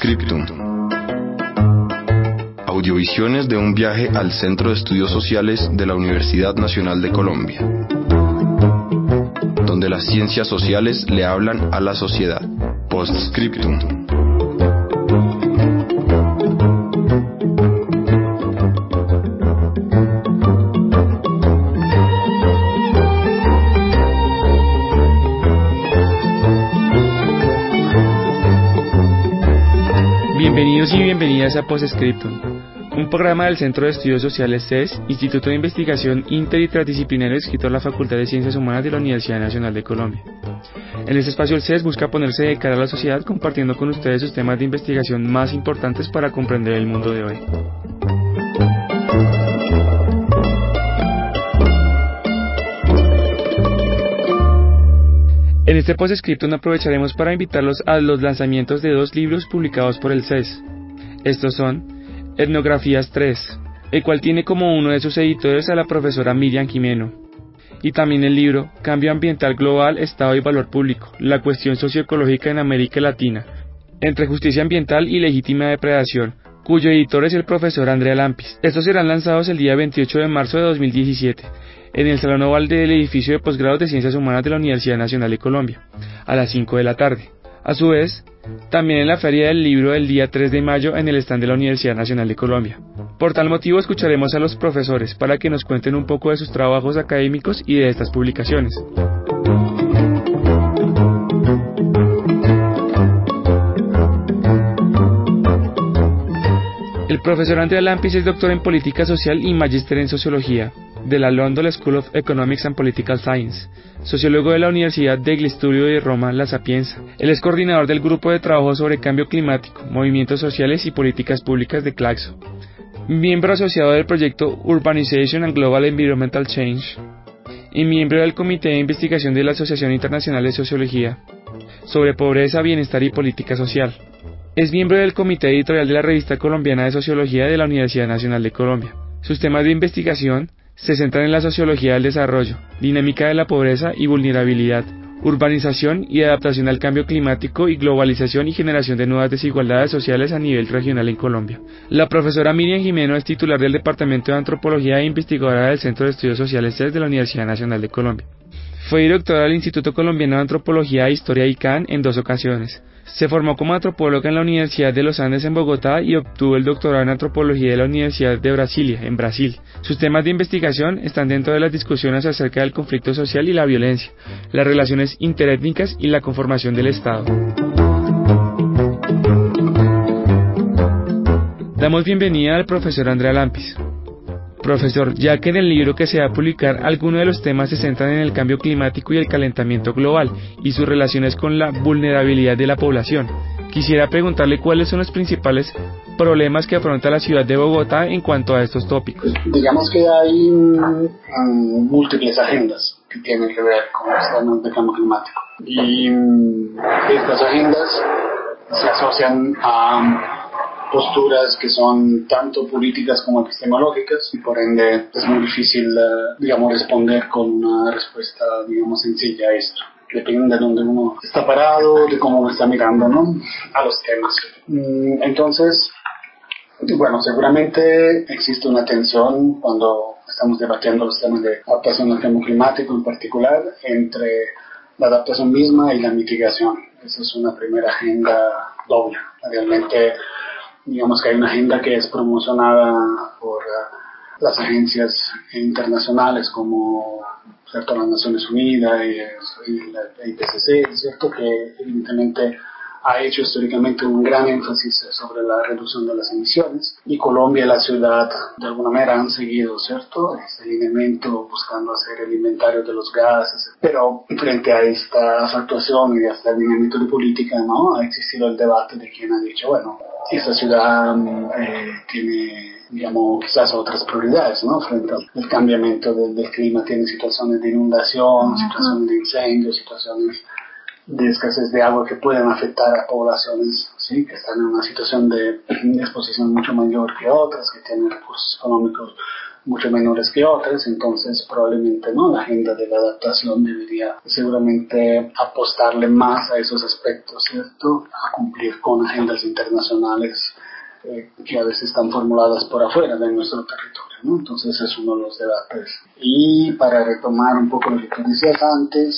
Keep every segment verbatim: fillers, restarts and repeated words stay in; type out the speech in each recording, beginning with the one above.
Postscriptum. Audiovisiones de un viaje al Centro de Estudios Sociales de la Universidad Nacional de Colombia, donde las ciencias sociales le hablan a la sociedad. Postscriptum. Bienvenidos y bienvenidas a Postscriptum, un programa del Centro de Estudios Sociales C E S, Instituto de Investigación Inter y Transdisciplinario adscrito a la Facultad de Ciencias Humanas de la Universidad Nacional de Colombia. En este espacio el C E S busca ponerse de cara a la sociedad compartiendo con ustedes sus temas de investigación más importantes para comprender el mundo de hoy. En este Postscriptum aprovecharemos para invitarlos a los lanzamientos de dos libros publicados por el C E S. Estos son Etnografías tres, el cual tiene como uno de sus editores a la profesora Miriam Jimeno, y también el libro Cambio Ambiental Global, Estado y Valor Público, la cuestión socioecológica en América Latina, entre justicia ambiental y legítima depredación, cuyo editor es el profesor Andrea Lampis. Estos serán lanzados el día veintiocho de marzo de dos mil diecisiete, en el Salón Oval del edificio de posgrados de Ciencias Humanas de la Universidad Nacional de Colombia, a las cinco de la tarde. A su vez, también en la Feria del Libro del día tres de mayo en el stand de la Universidad Nacional de Colombia. Por tal motivo escucharemos a los profesores para que nos cuenten un poco de sus trabajos académicos y de estas publicaciones. El profesor Andrea Lampis es doctor en Política Social y magíster en Sociología de la London School of Economics and Political Science, sociólogo de la Universidad degli Studi de Roma La Sapienza. Él es coordinador del Grupo de Trabajo sobre Cambio Climático, Movimientos Sociales y Políticas Públicas de Claxo, miembro asociado del proyecto Urbanization and Global Environmental Change, y miembro del Comité de Investigación de la Asociación Internacional de Sociología sobre Pobreza, Bienestar y Política Social. Es miembro del Comité Editorial de la Revista Colombiana de Sociología de la Universidad Nacional de Colombia. Sus temas de investigación se centran en la sociología del desarrollo, dinámica de la pobreza y vulnerabilidad, urbanización y adaptación al cambio climático y globalización y generación de nuevas desigualdades sociales a nivel regional en Colombia. La profesora Miriam Jimeno es titular del Departamento de Antropología e investigadora del Centro de Estudios Sociales C E S de la Universidad Nacional de Colombia. Fue directora del Instituto Colombiano de Antropología e Historia I C A N en dos ocasiones. Se formó como antropóloga en la Universidad de los Andes en Bogotá y obtuvo el doctorado en antropología de la Universidad de Brasilia, en Brasil. Sus temas de investigación están dentro de las discusiones acerca del conflicto social y la violencia, las relaciones interétnicas y la conformación del Estado. Damos bienvenida al profesor Andrea Lampis. Profesor, ya que en el libro que se va a publicar algunos de los temas se centran en el cambio climático y el calentamiento global y sus relaciones con la vulnerabilidad de la población, quisiera preguntarle cuáles son los principales problemas que afronta la ciudad de Bogotá en cuanto a estos tópicos. Digamos que hay um, múltiples agendas que tienen que ver con los temas de cambio climático y um, estas agendas se asocian a posturas que son tanto políticas como epistemológicas y por ende es muy difícil, uh, digamos, responder con una respuesta, digamos, sencilla a esto. Depende de dónde uno está parado, de cómo uno está mirando, ¿no?, a los temas. Mm, entonces, bueno, seguramente existe una tensión cuando estamos debatiendo los temas de adaptación al cambio climático en particular entre la adaptación misma y la mitigación. Esa es una primera agenda doble. Realmente, digamos que hay una agenda que es promocionada por uh, las agencias internacionales como, ¿cierto?, las Naciones Unidas y, y la I P C C, ¿cierto?, que evidentemente ha hecho históricamente un gran énfasis sobre la reducción de las emisiones, y Colombia y la ciudad de alguna manera han seguido, ¿cierto?, este lineamiento buscando hacer el inventario de los gases, pero frente a esta actuación y a este lineamiento de política, ¿no?, ha existido el debate de quien ha dicho, bueno, esta ciudad eh, tiene, digamos, quizás otras prioridades, ¿no?, frente al cambiamiento del, del clima, tiene situaciones de inundación, uh-huh. situaciones de incendios, situaciones de escasez de agua que pueden afectar a poblaciones, ¿sí?, que están en una situación de, de exposición mucho mayor que otras, que tienen recursos económicos mucho menores que otras, entonces probablemente no, la agenda de la adaptación debería seguramente apostarle más a esos aspectos, ¿cierto? A cumplir con agendas internacionales eh, que a veces están formuladas por afuera de nuestro territorio, ¿no? Entonces es uno de los debates. Y para retomar un poco lo que tú decías antes,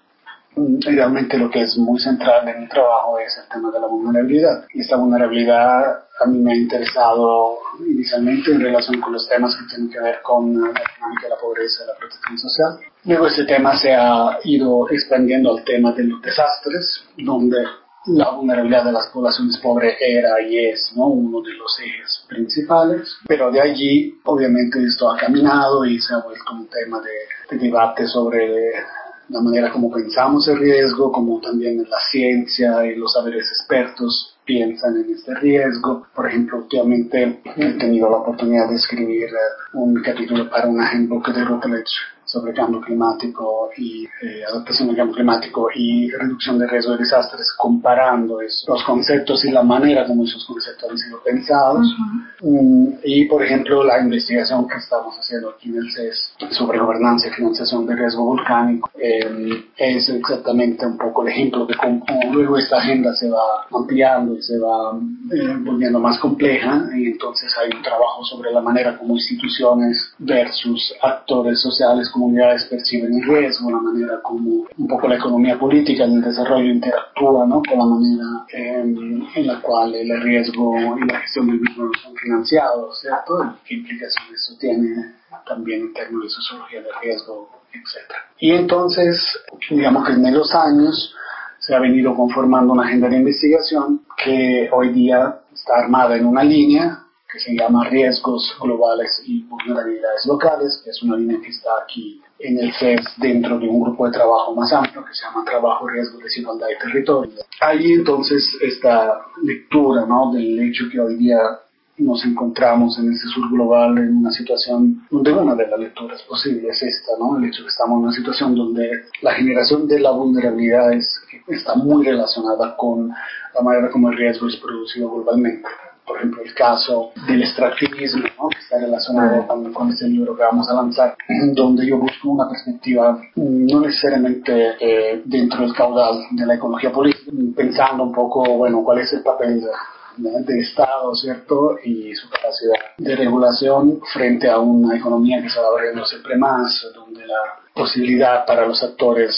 realmente lo que es muy central en mi trabajo es el tema de la vulnerabilidad. Y esta vulnerabilidad a mí me ha interesado inicialmente en relación con los temas que tienen que ver con la economía de la pobreza y la protección social. Luego este tema se ha ido expandiendo al tema de los desastres, donde la vulnerabilidad de las poblaciones pobres era y es, ¿no?, uno de los ejes principales, pero de allí obviamente esto ha caminado y se ha vuelto un tema de, de debate sobre la manera como pensamos el riesgo, como también la ciencia y los saberes expertos piensan en este riesgo. Por ejemplo, últimamente he tenido la oportunidad de escribir un capítulo para un handbook de Routledge sobre cambio climático y eh, adaptación al cambio climático y reducción de riesgo de desastres, comparando eso, los conceptos y la manera como esos conceptos han sido pensados. Uh-huh. um, y por ejemplo la investigación que estamos haciendo aquí en el C E S sobre gobernanza y financiación de riesgo volcánico eh, es exactamente un poco el ejemplo de cómo luego esta agenda se va ampliando y se va eh, volviendo más compleja, y entonces hay un trabajo sobre la manera como instituciones versus actores sociales, comunidades perciben el riesgo, la manera como un poco la economía política en el desarrollo interactúa, ¿no?, con la manera eh, en la cual el riesgo y la gestión del mismo son financiados, ¿cierto? Y qué implicaciones eso tiene también en términos de sociología del riesgo, etcétera. Y entonces, digamos que en los años se ha venido conformando una agenda de investigación que hoy día está armada en una línea que se llama Riesgos Globales y Vulnerabilidades Locales, que es una línea que está aquí en el C E S dentro de un grupo de trabajo más amplio que se llama Trabajo, Riesgo, Desigualdad y Territorio. Ahí entonces esta lectura, ¿no?, del hecho que hoy día nos encontramos en este sur global en una situación donde una de las lecturas posibles es esta, ¿no?, el hecho que estamos en una situación donde la generación de la vulnerabilidad es, está muy relacionada con la manera como el riesgo es producido globalmente. Por ejemplo, el caso del extractivismo, ¿no?, que está relacionado con, con este libro que vamos a lanzar, donde yo busco una perspectiva no necesariamente eh, dentro del caudal de la ecología política, pensando un poco, bueno, cuál es el papel de, del Estado, ¿cierto?, y su capacidad de regulación frente a una economía que se va abriendo siempre más, donde la posibilidad para los actores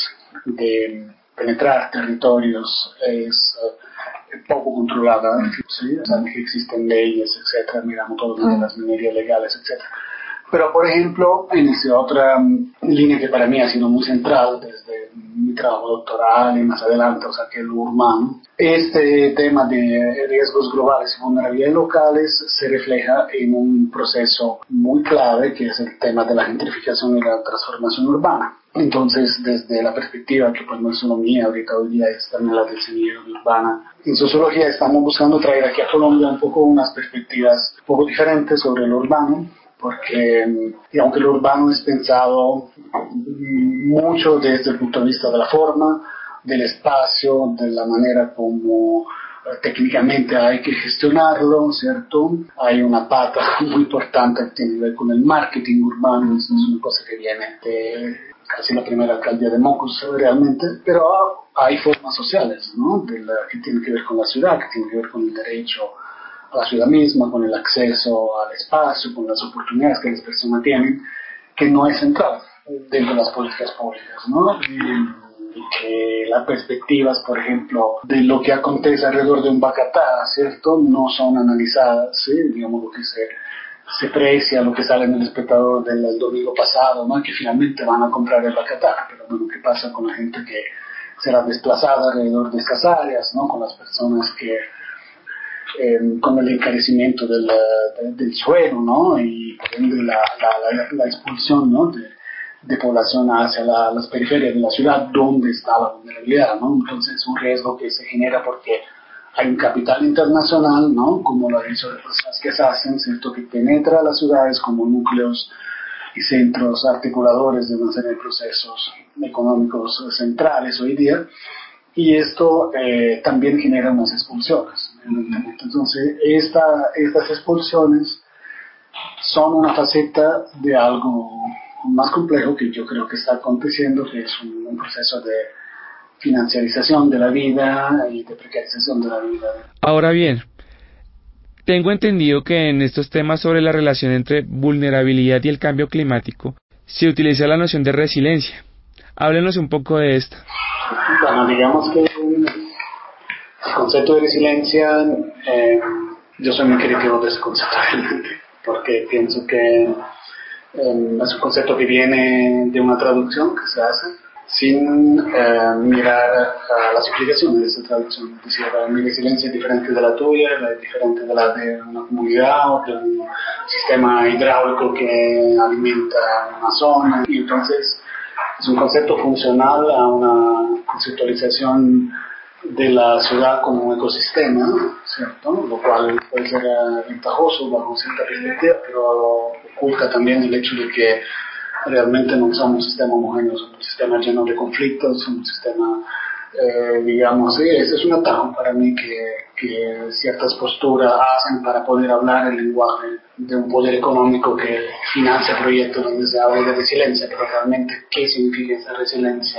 de penetrar territorios es poco controlada, ¿sí? O sea, que existen leyes, etcétera, miramos todo lo de las minerías legales, etcétera. Pero, por ejemplo, en esta otra um, línea que para mí ha sido muy central desde mi trabajo doctoral y más adelante, o sea, que es lo urbano, este tema de riesgos globales y vulnerabilidades locales se refleja en un proceso muy clave que es el tema de la gentrificación y la transformación urbana. Entonces, desde la perspectiva que pues no es solo mía, ahorita hoy día es también la del semillero urbana, en sociología estamos buscando traer aquí a Colombia un poco unas perspectivas un poco diferentes sobre lo urbano, porque digamos que lo urbano es pensado mucho desde el punto de vista de la forma, del espacio, de la manera como técnicamente hay que gestionarlo, ¿cierto? Hay una pata muy importante que tiene que ver con el marketing urbano, eso es una cosa que viene de casi la primera alcaldía de Mocus realmente, pero hay formas sociales, ¿no?, de la, que tienen que ver con la ciudad, que tienen que ver con el derecho a la ciudad misma, con el acceso al espacio, con las oportunidades que las personas tienen, que no es central dentro de las políticas públicas, ¿no? Y, y que las perspectivas, por ejemplo, de lo que acontece alrededor de un Bacatá, ¿cierto?, no son analizadas, ¿sí?, digamos lo que se se precia, lo que sale en el Espectador del, del domingo pasado, ¿no?, que finalmente van a comprar el Bacatá, pero bueno, ¿qué pasa con la gente que será desplazada alrededor de estas áreas, ¿no?, con las personas que Eh, con el encarecimiento del, del, del suelo, ¿no?, y por ende la, la, la, la expulsión, ¿no?, de, de población hacia la, las periferias de la ciudad donde está la vulnerabilidad, ¿no? Entonces es un riesgo que se genera porque hay un capital internacional, ¿no?, como lo ha dicho de personas que se hacen, ¿cierto?, que penetra las ciudades como núcleos y centros articuladores de una serie de procesos económicos centrales hoy día, y esto eh, también genera unas expulsiones. Entonces, esta, estas expulsiones son una faceta de algo más complejo que yo creo que está aconteciendo, que es un, un proceso de financiarización de la vida y de precarización de la vida. Ahora bien, tengo entendido que en estos temas sobre la relación entre vulnerabilidad y el cambio climático se utiliza la noción de resiliencia. Háblenos un poco de esto. Bueno, digamos que el concepto de resiliencia, eh, yo soy muy crítico de ese concepto realmente, porque pienso que eh, es un concepto que viene de una traducción que se hace sin eh, mirar a las implicaciones de esa traducción. Es decir, mi resiliencia es diferente de la tuya, es diferente de la de una comunidad o de un sistema hidráulico que alimenta una zona, y entonces es un concepto funcional a una conceptualización de la ciudad como un ecosistema, ¿cierto? Lo cual puede ser ventajoso bajo cierta perspectiva, pero oculta también el hecho de que realmente no somos un sistema homogéneo, somos un sistema lleno de conflictos, somos un sistema, eh, digamos, sí, ese es un atajo para mí que, que ciertas posturas hacen para poder hablar el lenguaje de un poder económico que financia proyectos donde se habla de resiliencia, pero realmente qué significa esa resiliencia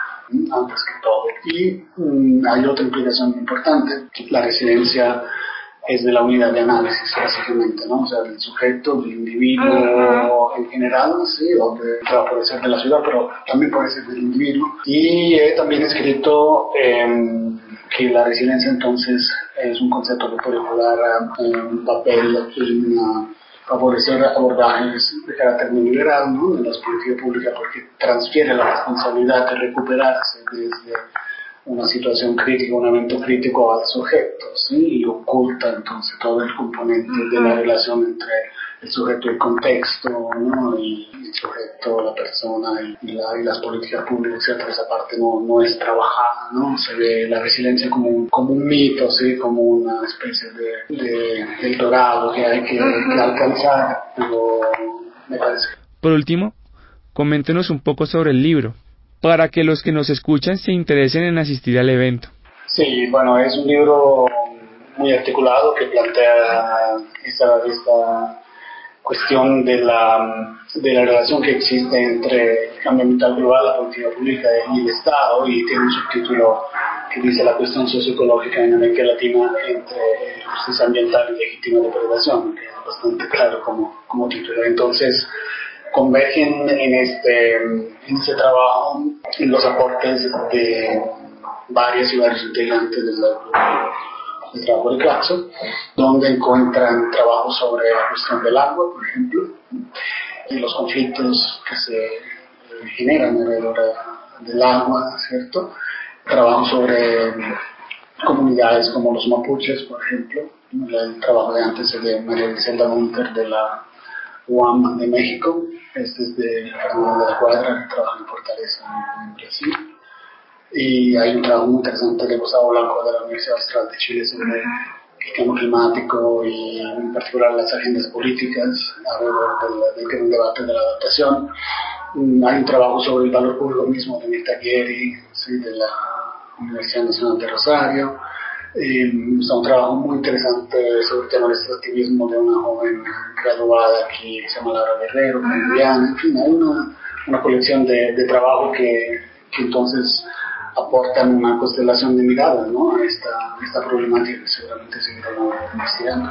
antes que todo. Y um, hay otra implicación importante, la resiliencia es de la unidad de análisis, básicamente, ¿no? O sea, del sujeto, del individuo en general, sí, o de, claro, puede ser de la ciudad, pero también puede ser del individuo. Y he también escrito eh, que la resiliencia entonces es un concepto que puede jugar eh, un papel en uh, favorecer abordajes de carácter neoliberal, ¿no?, de las políticas públicas, porque transfiere la responsabilidad de recuperarse desde una situación crítica, un evento crítico al sujeto, ¿sí? Y oculta entonces todo el componente de la relación entre el sujeto y el contexto, ¿no? Y el sujeto, la persona y, la, y las políticas públicas, etcétera. Esa parte no, no es trabajada, ¿no? Se ve la resiliencia como un, como un mito, ¿sí? Como una especie de, de, de dorado que hay que, que alcanzar, pero me parece. Por último, coméntenos un poco sobre el libro, para que los que nos escuchan se interesen en asistir al evento. Sí, bueno, es un libro muy articulado que plantea esta, esta cuestión de la, de la relación que existe entre el cambio ambiental global, la política pública y el Estado, y tiene un subtítulo que dice la cuestión socioecológica en América Latina entre justicia ambiental y legítima depredación, que es bastante claro como, como título. Entonces, convergen en este, en este trabajo en los aportes de varias y varios integrantes del del trabajo de Claxo, donde encuentran trabajo sobre la cuestión del agua, por ejemplo, y los conflictos que se generan alrededor del agua, ¿cierto? Trabajo sobre comunidades como los mapuches, por ejemplo. El trabajo de antes es de María Griselda Gunter de la U A M de México. Este es de Fernando de la Cuadra, que trabaja en Fortaleza, en Brasil. Y hay un trabajo muy interesante de Gustavo Blanco de la Universidad Austral de Chile sobre el cambio climático y en particular las agendas políticas alrededor del, del debate de la adaptación. Hay un trabajo sobre el valor público mismo de Mirta Guerri, ¿sí?, de la Universidad Nacional de Rosario. Eh, es un trabajo muy interesante sobre el tema del extractivismo de una joven graduada aquí que se llama Laura Guerrero, colombiana. En fin, hay una, una colección de, de trabajo que, que entonces aportan una constelación de miradas, ¿no?, a esta, a esta problemática que seguramente seguiremos investigando.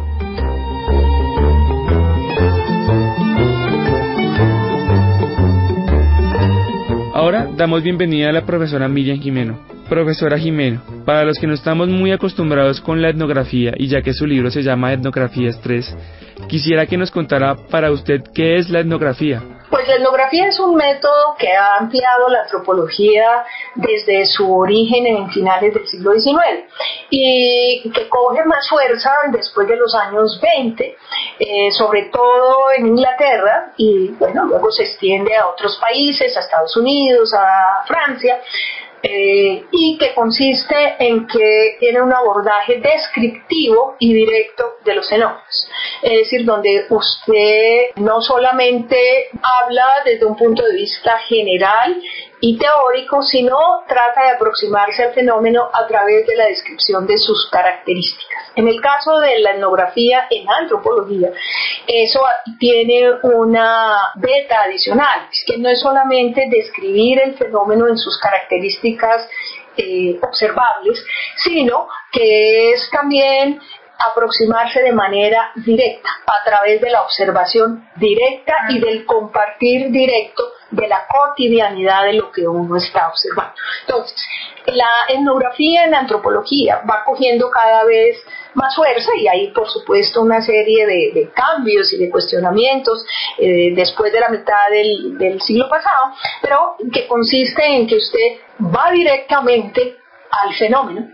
Ahora damos bienvenida a la profesora Miriam Jimeno. Profesora Jimeno, para los que no estamos muy acostumbrados con la etnografía, y ya que su libro se llama Etnografías tres, quisiera que nos contara para usted qué es la etnografía. Pues la etnografía es un método que ha ampliado la antropología desde su origen en finales del siglo diecinueve y que coge más fuerza después de los años veinte, eh, sobre todo en Inglaterra, y bueno, luego se extiende a otros países, a Estados Unidos, a Francia. Eh, y que consiste en que tiene un abordaje descriptivo y directo de los fenómenos. Es decir, donde usted no solamente habla desde un punto de vista general y teórico, sino trata de aproximarse al fenómeno a través de la descripción de sus características. En el caso de la etnografía en antropología, eso tiene una beta adicional, es que no es solamente describir el fenómeno en sus características eh, observables, sino que es también aproximarse de manera directa, a través de la observación directa y del compartir directo de la cotidianidad de lo que uno está observando. Entonces, la etnografía en antropología va cogiendo cada vez más fuerza y hay, por supuesto, una serie de, de cambios y de cuestionamientos eh, después de la mitad del, del siglo pasado, pero que consiste en que usted va directamente al fenómeno,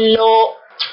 lo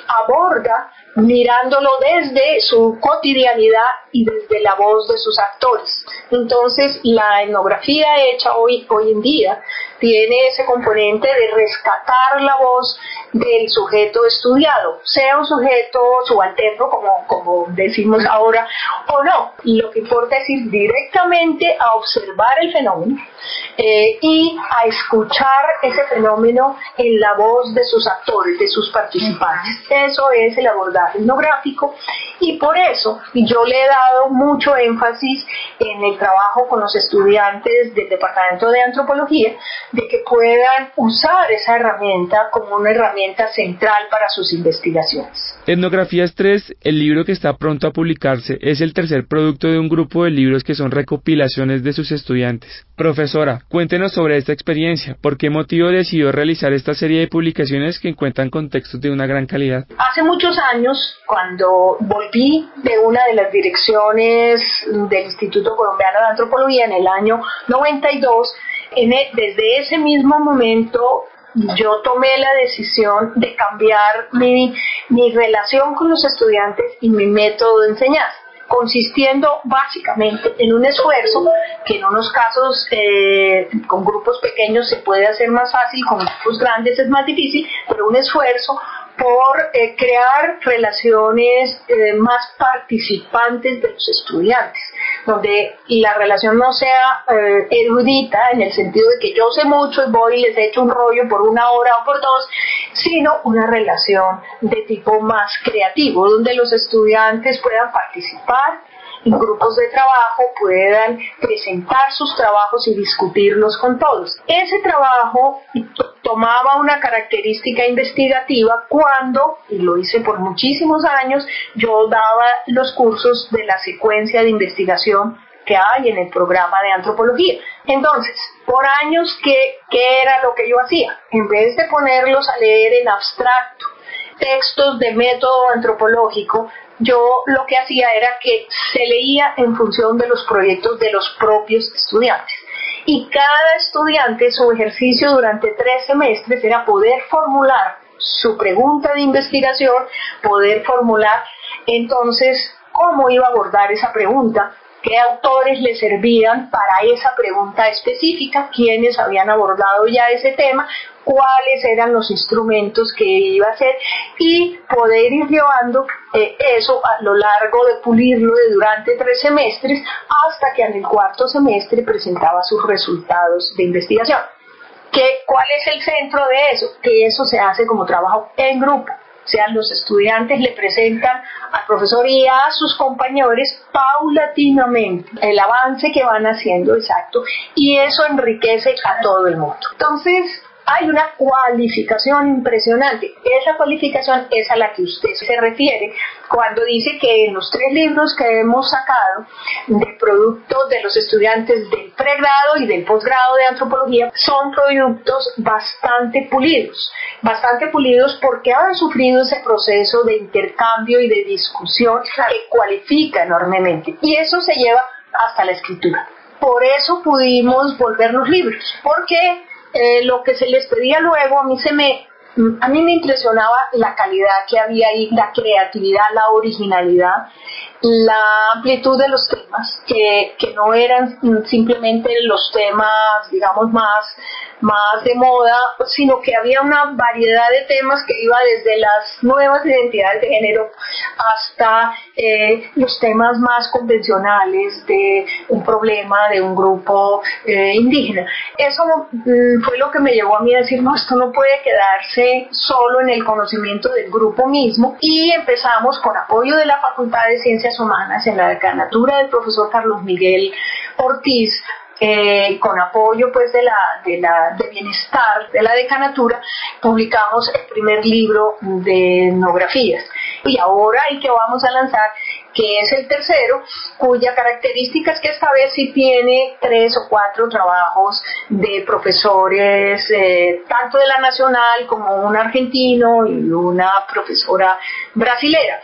aborda mirándolo desde su cotidianidad y desde la voz de sus actores. Entonces, la etnografía hecha hoy, hoy en día tiene ese componente de rescatar la voz del sujeto estudiado, sea un sujeto subalterno, como, como decimos ahora, o no. Lo que importa es ir directamente a observar el fenómeno eh, y a escuchar ese fenómeno en la voz de sus actores, de sus participantes. Eso es el abordaje etnográfico, y por eso yo le he dado mucho énfasis en el trabajo con los estudiantes del Departamento de Antropología, de que puedan usar esa herramienta como una herramienta central para sus investigaciones. Etnografías tres, el libro que está pronto a publicarse, es el tercer producto de un grupo de libros que son recopilaciones de sus estudiantes. Profesora, cuéntenos sobre esta experiencia. ¿Por qué motivo decidió realizar esta serie de publicaciones que encuentran contextos de una gran calidad? Hace muchos años, cuando volví de una de las direcciones del Instituto Colombiano de Antropología en el año noventa y dos, en el, desde ese mismo momento yo tomé la decisión de cambiar mi, mi relación con los estudiantes y mi método de enseñanza, consistiendo básicamente en un esfuerzo que en unos casos eh, con grupos pequeños se puede hacer más fácil, con grupos grandes es más difícil, pero un esfuerzo por eh, crear relaciones eh, más participantes de los estudiantes, donde la relación no sea eh, erudita en el sentido de que yo sé mucho y voy y les echo un rollo por una hora o por dos, sino una relación de tipo más creativo, donde los estudiantes puedan participar en grupos de trabajo, puedan presentar sus trabajos y discutirlos con todos. Ese trabajo tomaba una característica investigativa cuando, y lo hice por muchísimos años, yo daba los cursos de la secuencia de investigación que hay en el programa de antropología. Entonces, por años, ¿qué, qué era lo que yo hacía? En vez de ponerlos a leer en abstracto textos de método antropológico, yo lo que hacía era que se leía en función de los proyectos de los propios estudiantes. Y cada estudiante, su ejercicio durante tres semestres era poder formular su pregunta de investigación, poder formular entonces cómo iba a abordar esa pregunta, qué autores le servían para esa pregunta específica, quiénes habían abordado ya ese tema, cuáles eran los instrumentos que iba a hacer, y poder ir llevando eh, eso a lo largo de pulirlo de durante tres semestres hasta que en el cuarto semestre presentaba sus resultados de investigación. ¿Qué, ¿Cuál es el centro de eso? Que eso se hace como trabajo en grupo. O sea, los estudiantes le presentan al profesor y a sus compañeros paulatinamente el avance que van haciendo, exacto, y eso enriquece a todo el mundo. Entonces, hay una cualificación impresionante. Esa cualificación es a la que usted se refiere cuando dice que en los tres libros que hemos sacado de productos de los estudiantes del pregrado y del posgrado de antropología son productos bastante pulidos, bastante pulidos porque han sufrido ese proceso de intercambio y de discusión que cualifica enormemente, y eso se lleva hasta la escritura. Por eso pudimos volvernos libros, porque Eh, lo que se les pedía luego, a mí se me, a mí me impresionaba la calidad que había ahí, la creatividad, la originalidad, la amplitud de los temas, que, que no eran simplemente los temas, digamos, más, más de moda, sino que había una variedad de temas que iba desde las nuevas identidades de género hasta eh, los temas más convencionales de un problema de un grupo eh, indígena. Eso mm, fue lo que me llevó a mí a decir, no, esto no puede quedarse solo en el conocimiento del grupo mismo, y empezamos con apoyo de la Facultad de Ciencias Humanas en la decanatura del profesor Carlos Miguel Ortiz, Eh, con apoyo pues de la, de la de bienestar de la decanatura, publicamos el primer libro de etnografías, y ahora el que vamos a lanzar, que es el tercero, cuya característica es que esta vez sí tiene tres o cuatro trabajos de profesores, eh, tanto de la nacional como un argentino y una profesora brasilera.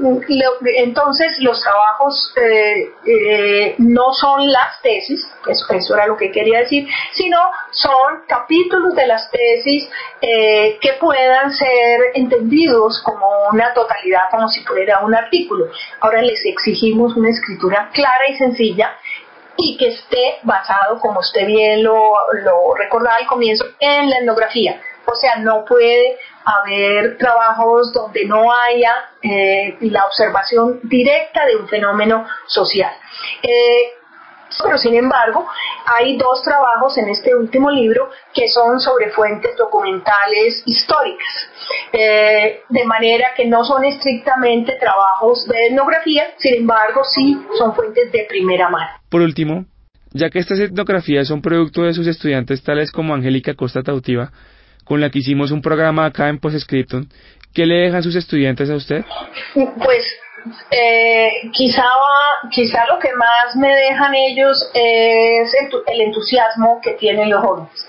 Entonces los trabajos eh, eh, no son las tesis, eso, eso era lo que quería decir, sino son capítulos de las tesis eh, que puedan ser entendidos como una totalidad, como si fuera un artículo. Ahora les exigimos una escritura clara y sencilla, y que esté basado, como usted bien lo, lo recordaba al comienzo, en la etnografía. O sea, no puede haber trabajos donde no haya eh, la observación directa de un fenómeno social. Eh, Pero sin embargo, hay dos trabajos en este último libro que son sobre fuentes documentales históricas, eh, de manera que no son estrictamente trabajos de etnografía, sin embargo sí son fuentes de primera mano. Por último, ya que estas etnografías son producto de sus estudiantes tales como Angélica Costa Tautiva, con la que hicimos un programa acá en Postscriptum, ¿qué le dejan sus estudiantes a usted? Pues Eh, quizá, quizá lo que más me dejan ellos es el, el entusiasmo que tienen los jóvenes,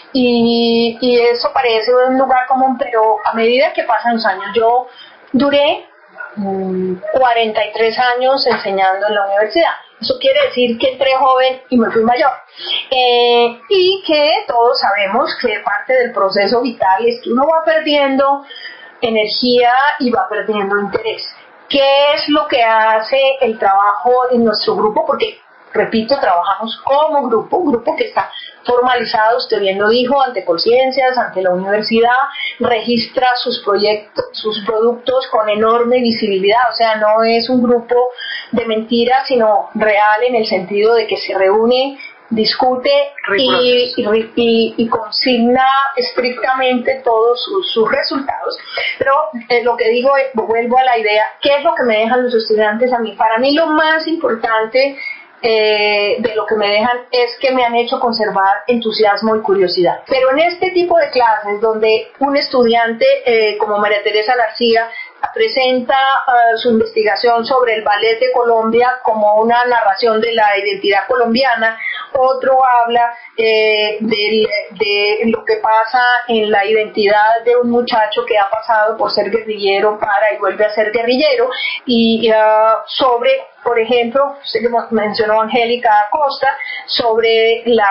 y, y eso parece un lugar común, pero a medida que pasan los años, yo duré mmm, cuarenta y tres años enseñando en la universidad. Eso quiere decir que entré joven y me fui mayor, eh, y que todos sabemos que parte del proceso vital es que uno va perdiendo energía y va perdiendo interés. ¿Qué es lo que hace el trabajo en nuestro grupo? Porque, repito, trabajamos como grupo, un grupo que está formalizado, usted bien lo dijo, ante Colciencias, ante la universidad, registra sus proyectos, sus productos con enorme visibilidad, o sea, no es un grupo de mentiras, sino real en el sentido de que se reúne, discute y, y, y, y consigna estrictamente todos sus, sus resultados. Pero eh, lo que digo es, vuelvo a la idea, ¿qué es lo que me dejan los estudiantes a mí? Para mí lo más importante eh, de lo que me dejan es que me han hecho conservar entusiasmo y curiosidad. Pero en este tipo de clases donde un estudiante eh, como María Teresa García presenta uh, su investigación sobre el ballet de Colombia como una narración de la identidad colombiana, otro habla eh, de, de lo que pasa en la identidad de un muchacho que ha pasado por ser guerrillero para y vuelve a ser guerrillero, y uh, sobre, por ejemplo, usted mencionó a Angélica Costa, sobre la,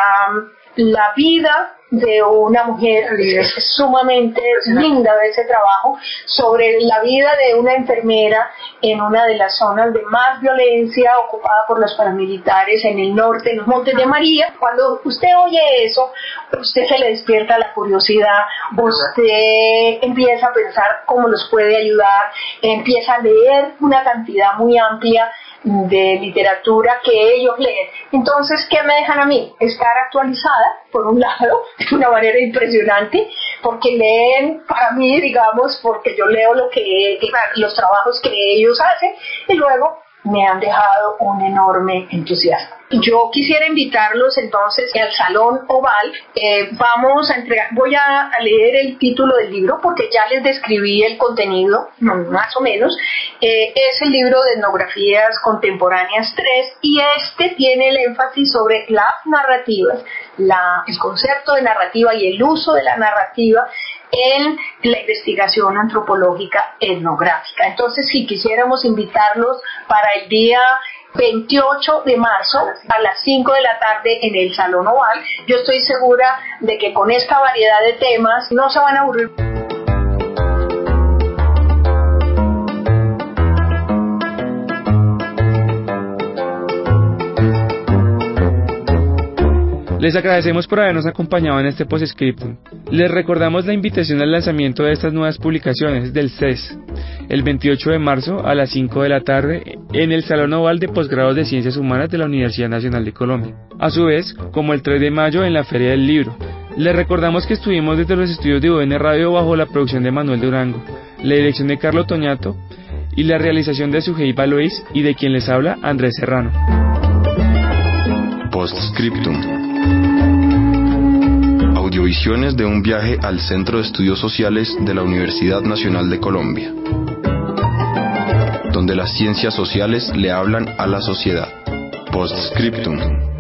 la vida de una mujer, es sumamente linda ese trabajo, sobre la vida de una enfermera en una de las zonas de más violencia ocupada por los paramilitares en el norte, en los Montes de María. Cuando usted oye eso, usted se le despierta la curiosidad, usted empieza a pensar cómo los puede ayudar, empieza a leer una cantidad muy amplia de literatura que ellos leen. Entonces, ¿qué me dejan a mí? Estar actualizada, por un lado, de una manera impresionante, porque leen para mí, digamos, porque yo leo lo que, los trabajos que ellos hacen, y luego me han dejado un enorme entusiasmo. Yo quisiera invitarlos entonces al Salón Oval. Eh, vamos a entregar, voy a, a leer el título del libro porque ya les describí el contenido, más o menos. Eh, es el libro de etnografías contemporáneas tres, y este tiene el énfasis sobre las narrativas, la, el concepto de narrativa y el uso de la narrativa en la investigación antropológica etnográfica. Entonces, si quisiéramos invitarlos para el día veintiocho de marzo a las cinco de la tarde en el Salón Oval, yo estoy segura de que con esta variedad de temas no se van a aburrir. Les agradecemos por habernos acompañado en este postscriptum. Les recordamos la invitación al lanzamiento de estas nuevas publicaciones del C E S, el veintiocho de marzo a las cinco de la tarde en el Salón Oval de Posgrados de Ciencias Humanas de la Universidad Nacional de Colombia. A su vez, como el tres de mayo en la Feria del Libro. Les recordamos que estuvimos desde los estudios de U N Radio bajo la producción de Manuel Durango, la dirección de Carlos Toñato y la realización de Sujeiba Luis y de quien les habla Andrés Serrano. Postscriptum. Audiovisiones de un viaje al Centro de Estudios Sociales de la Universidad Nacional de Colombia, donde las ciencias sociales le hablan a la sociedad. Postscriptum.